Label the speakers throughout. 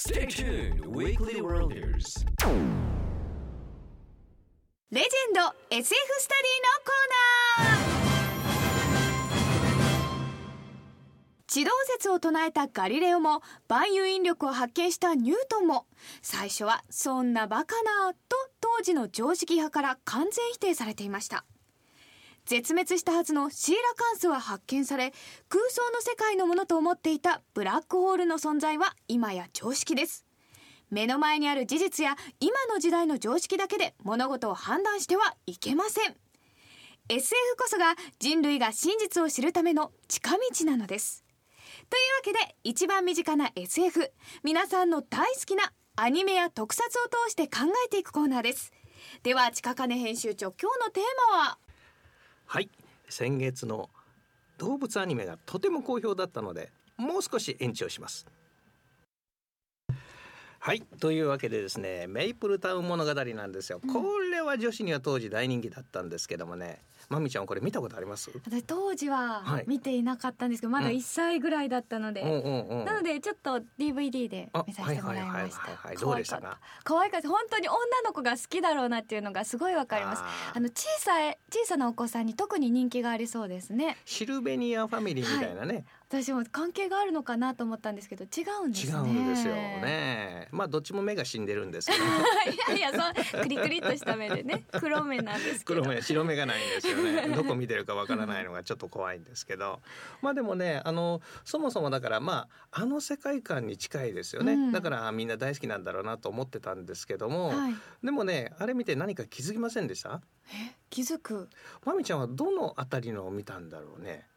Speaker 1: Stay tuned, Weekly Worlders.
Speaker 2: レジェンド SF スタディのコーナー。地動説を唱えたガリレオも万有引力を発見したニュートンも最初はそんなバカなと当時の常識派から完全否定されていました。絶滅したはずのシーラカンスは発見され、空想の世界のものと思っていたブラックホールの存在は今や常識です。目の前にある事実や今の時代の常識だけで物事を判断してはいけません。 SF こそが人類が真実を知るための近道なのです。というわけで一番身近な SF、 皆さんの大好きなアニメや特撮を通して考えていくコーナーです。では近金編集長、今日のテーマは？
Speaker 3: はい、先月の動物アニメがとても好評だったのでもう少し延長します。はい、というわけでですね、メイプルタウン物語なんですよ。これは女子には当時大人気だったんですけどもね、まみちゃんこれ見たことあります？
Speaker 2: 私当時は見ていなかったんですけど、まだ1歳ぐらいだったので、なのでちょっと DVD で見させてもらいました。
Speaker 3: どうでしたか？
Speaker 2: 可愛かった。本当に女の子が好きだろうなっていうのがすごいわかります。小さなお子さんに特に人気がありそうですね。
Speaker 3: シルベニアファミリーみたいなね、
Speaker 2: 私も関係があるのかなと思ったんですけど違うんですね。
Speaker 3: 違うんですよね。まあどっちも目が死んでるんですけど
Speaker 2: いやそうクリクリっとした目でね、黒目なんですけど
Speaker 3: 黒目、白目がないんですよねどこ見てるかわからないのがちょっと怖いんですけどまあでもね、そもそもだからあの世界観に近いですよね、だからみんな大好きなんだろうなと思ってたんですけども、でもね、あれ見て何か気づきませんでした？
Speaker 2: 気づく？
Speaker 3: まみちゃんはどのあたりのを見たんだろうね。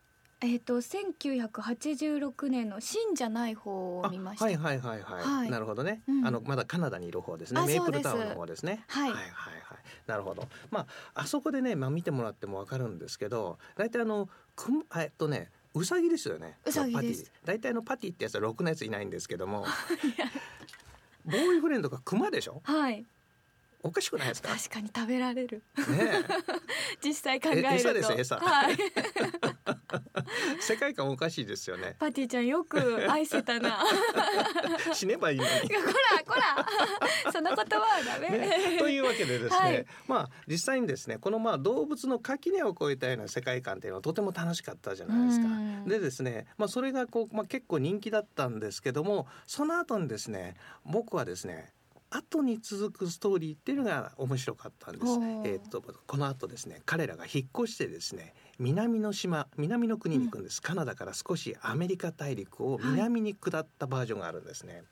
Speaker 2: 1986年の真じゃない方を見ました。
Speaker 3: なるほどね、まだカナダにいる方ですね。メイプルタウンの方ですね。なるほど。あそこでね、見てもらっても分かるんですけど、大体ウサギですよね。
Speaker 2: ウサギです。
Speaker 3: 大体パティってやつはろくなやついないんですけどもボーイフレンドがクマでしょ。おかしくないですか？
Speaker 2: 確かに食べられる、
Speaker 3: ね、
Speaker 2: 実際考えると
Speaker 3: 餌ですよ、餌、世界観おかしいですよね。
Speaker 2: パティちゃんよく愛せたな
Speaker 3: 死ねばいいのに
Speaker 2: こらその言葉はダメ、
Speaker 3: というわけでですね、実際にですね、この動物の垣根を越えたような世界観っていうのはとても楽しかったじゃないですか。でですね、それが結構人気だったんですけども、その後にですね、僕はですね、後に続くストーリーっていうのが面白かったんです。この後ですね、彼らが引っ越してですね、南の国に行くんです。カナダから少しアメリカ大陸を南に下ったバージョンがあるんですね。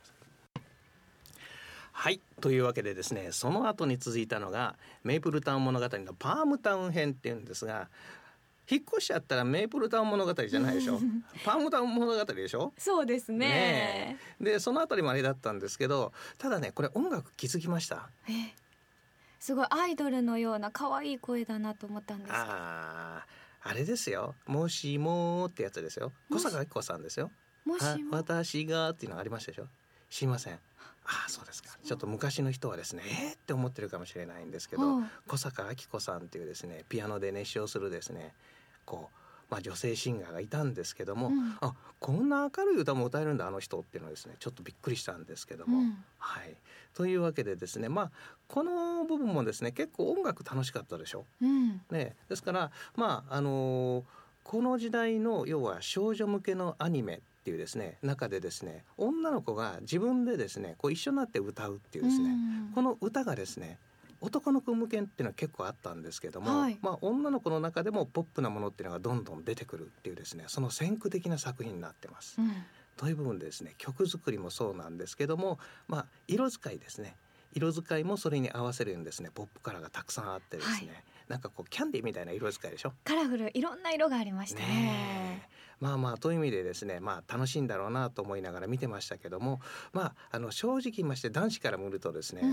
Speaker 3: はい、というわけでですね、その後に続いたのがメイプルタウン物語のパームタウン編っていうんですが、引っ越しちゃったらメイプルタウン物語じゃないでしょパームタウン物語でしょ。
Speaker 2: そうですね。
Speaker 3: でそのあたりもあれだったんですけど、ただね、これ音楽気づきました？
Speaker 2: すごいアイドルのような可愛い声だなと思ったんですけど、
Speaker 3: あれですよ、もしもってやつですよ。小坂明子さんですよ。
Speaker 2: もしも
Speaker 3: 私がっていうのありましたでしょ。知りません？そうですか。ちょっと昔の人はですね、って思ってるかもしれないんですけど、小坂明子さんっていうですね、ピアノで熱唱するですね、女性シンガーがいたんですけども、こんな明るい歌も歌えるんだあの人っていうのはですね、ちょっとびっくりしたんですけども、というわけでですね、この部分もですね、結構音楽楽しかったでしょ、ですからこの時代の要は少女向けのアニメっていうですね、中でですね、女の子が自分でですね一緒になって歌うっていうですね、この歌がですね男の子向けっていうのは結構あったんですけども、女の子の中でもポップなものっていうのがどんどん出てくるっていうですね、その先駆的な作品になってます、という部分でですね、曲作りもそうなんですけども、色使いですね、色使いもそれに合わせるようにですね、ポップカラーがたくさんあってですね、なんかキャンディーみたいな色使いでしょ。
Speaker 2: カラフル、いろんな色がありましたね。
Speaker 3: という意味でですね、楽しいんだろうなと思いながら見てましたけども、正直言いまして男子から見るとですね、と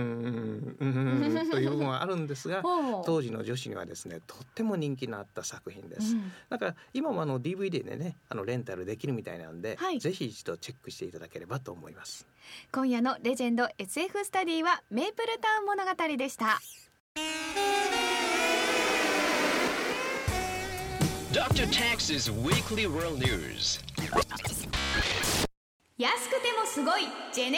Speaker 3: いう部分はあるんですが当時の女子にはですね、とっても人気のあった作品です、だから今もDVD でね、レンタルできるみたいなんで、ぜひ一度チェックしていただければと思います。
Speaker 2: 今夜のレジェンド SF スタディはメイプルタウン物語でした。
Speaker 1: Dr. Tax's Weekly World News.
Speaker 2: 安くてもすごいジェネリック家電のコーナー。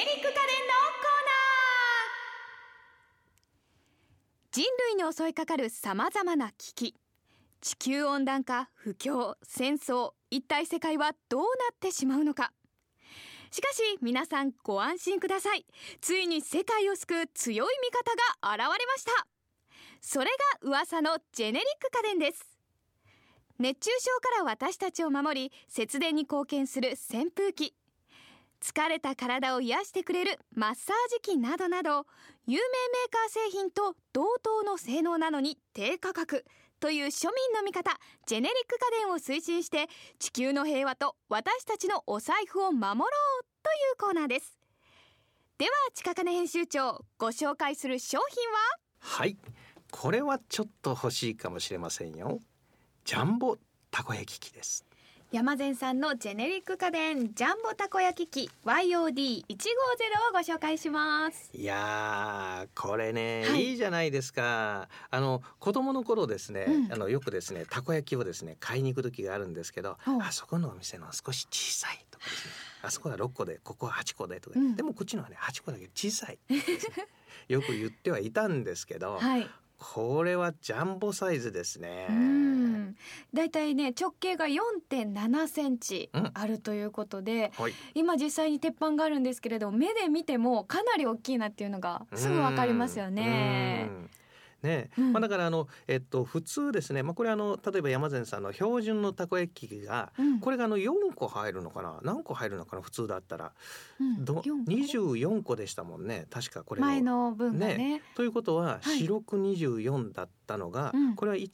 Speaker 2: 人類に襲いかかるさまざまな危機、地球温暖化、不況、戦争、一体世界はどうなってしまうのか。しかし皆さんご安心ください。ついに世界を救う強い味方が現れました。それが噂のジェネリック家電です。熱中症から私たちを守り、節電に貢献する扇風機、疲れた体を癒してくれるマッサージ機などなど、有名メーカー製品と同等の性能なのに低価格という庶民の味方、ジェネリック家電を推進して、地球の平和と私たちのお財布を守ろうというコーナーです。では近金編集長、ご紹介する商品は？
Speaker 3: はい、これはちょっと欲しいかもしれませんよ。ジャンボたこ焼き器です。
Speaker 2: 山善さんのジェネリック家電ジャンボたこ焼き器 YOD150 をご紹介します。
Speaker 3: いやーこれね、
Speaker 2: はい、
Speaker 3: いいじゃないですか。子供の頃ですね、よくですねたこ焼きをですね買いに行く時があるんですけど、あそこのお店の少し小さいとかですね、あそこは6個でここは8個でとか、でもこっちのはね8個だけ小さいよく言ってはいたんですけど、
Speaker 2: はい、
Speaker 3: これはジャンボサイズですね。
Speaker 2: だいたいね直径が 4.7 センチあるということで、
Speaker 3: はい、
Speaker 2: 今実際に鉄板があるんですけれど、目で見てもかなり大きいなっていうのがすぐわかりますよね。
Speaker 3: ね、だから普通ですね、これ例えば山善さんの標準のたこ焼き器が、これが4個入るのかな、何個入るのかな、普通だったら、24個でしたもんね確か。これ
Speaker 2: 前の分が ね
Speaker 3: ということは、四六24だったのが、これは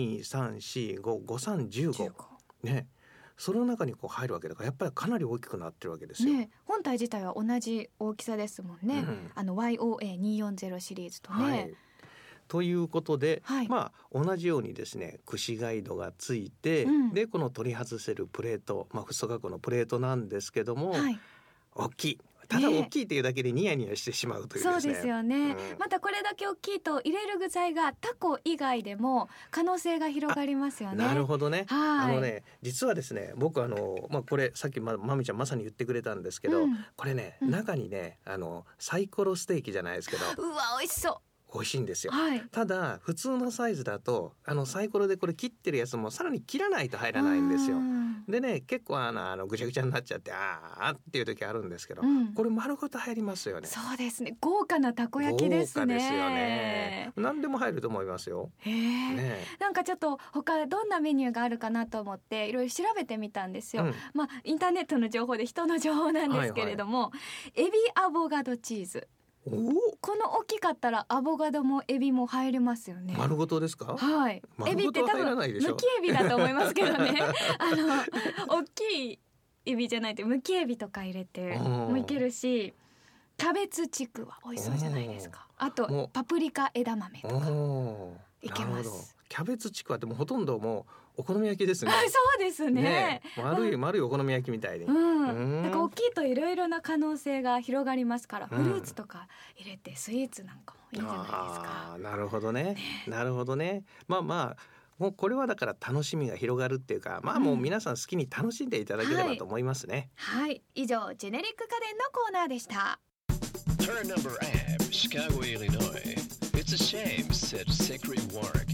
Speaker 3: 1,2,3,4,5,5,3,15 ね、その中にこう入るわけだから、やっぱりかなり大きくなってるわけですよ、ね、
Speaker 2: 本体自体は同じ大きさですもんね、YOA240 シリーズとね、はい、
Speaker 3: ということで、同じようにですね串ガイドがついて、でこの取り外せるプレート、フッ素加工のプレートなんですけども、大きい。ただ大きいっていうだけでニヤニヤしてしまうというですね。
Speaker 2: そうですよね、またこれだけ大きいと入れる具材がタコ以外でも可能性が広がりますよね。
Speaker 3: なるほどね。実はですね、僕これさっきまみちゃんまさに言ってくれたんですけど、これね、中にねサイコロステーキじゃないですけど、
Speaker 2: うわ美味しそう、
Speaker 3: 美味しいんですよ、ただ普通のサイズだとサイコロでこれ切ってるやつもさらに切らないと入らないんですよ。でね、結構ぐちゃぐちゃになっちゃってっていう時あるんですけど、これ丸ごと入りますよね。
Speaker 2: そうですね、豪華なたこ焼きですね。
Speaker 3: 豪華ですよね。何でも入ると思いますよ。
Speaker 2: なんかちょっと他どんなメニューがあるかなと思っていろいろ調べてみたんですよ、インターネットの情報で人の情報なんですけれども、エビアボカドチーズ、この大きかったらアボカドもエビも入りますよね。
Speaker 3: 丸ごとですか？
Speaker 2: はい。エビって多分むきエビだと思いますけどね大きいエビじゃないとむきエビとか入れてもいけるし、キャベツチクワ美味しそうじゃないですか。あとパプリカ枝豆とかいけます。
Speaker 3: キャベツチクワってもうほとんどもうお好み焼きですね。
Speaker 2: そうですね。
Speaker 3: 丸いお好み焼きみたいに。
Speaker 2: なんか大きいといろいろな可能性が広がりますから、フルーツとか入れてスイーツなんかもいいんじゃないですか。
Speaker 3: なるほどね。なるほどね。もうこれはだから楽しみが広がるっていうか、もう皆さん好きに楽しんでいただければと思いますね。
Speaker 2: はい、以上ジェネリック家電のコーナーでした。
Speaker 1: Turn number AM, Chicago, Illinois. It's a shame, said Secret Work.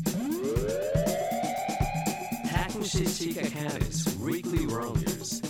Speaker 1: Takushi Chikakane's Weekly Worlders.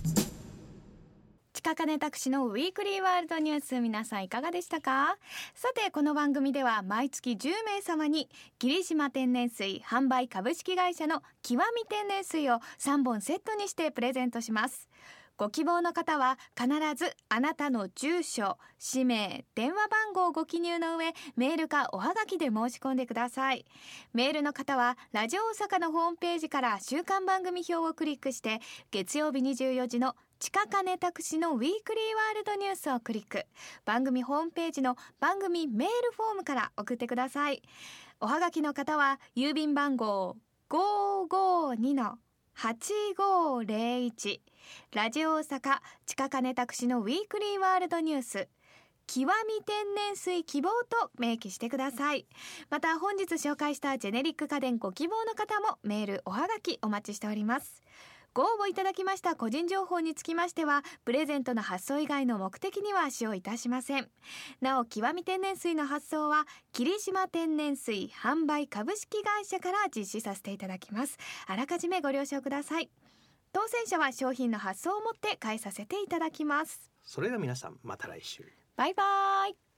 Speaker 2: 近金拓司のウィークリーワールドニュース、皆さんいかがでしたか？さてこの番組では毎月10名様に霧島天然水販売株式会社の極み天然水を3本セットにしてプレゼントします。ご希望の方は必ずあなたの住所、氏名、電話番号をご記入の上、メールかおはがきで申し込んでください。メールの方はラジオ大阪のホームページから週刊番組表をクリックして、月曜日24時の近金拓司のウィークリーワールドニュースをクリック、番組ホームページの番組メールフォームから送ってください。おはがきの方は郵便番号 552-8501、ラジオ大阪近金拓司のウィークリーワールドニュース極み天然水希望と明記してください。また本日紹介したジェネリック家電ご希望の方もメールおはがきお待ちしております。 ご応募いただきました個人情報につきましてはプレゼントの発送以外の目的には使用いたしません。なお極み天然水の発送は霧島天然水販売株式会社から実施させていただきます。あらかじめご了承ください。当選者は商品の発送をもって返させていただきます。
Speaker 3: それでは皆さんまた来週。
Speaker 2: バイバイ。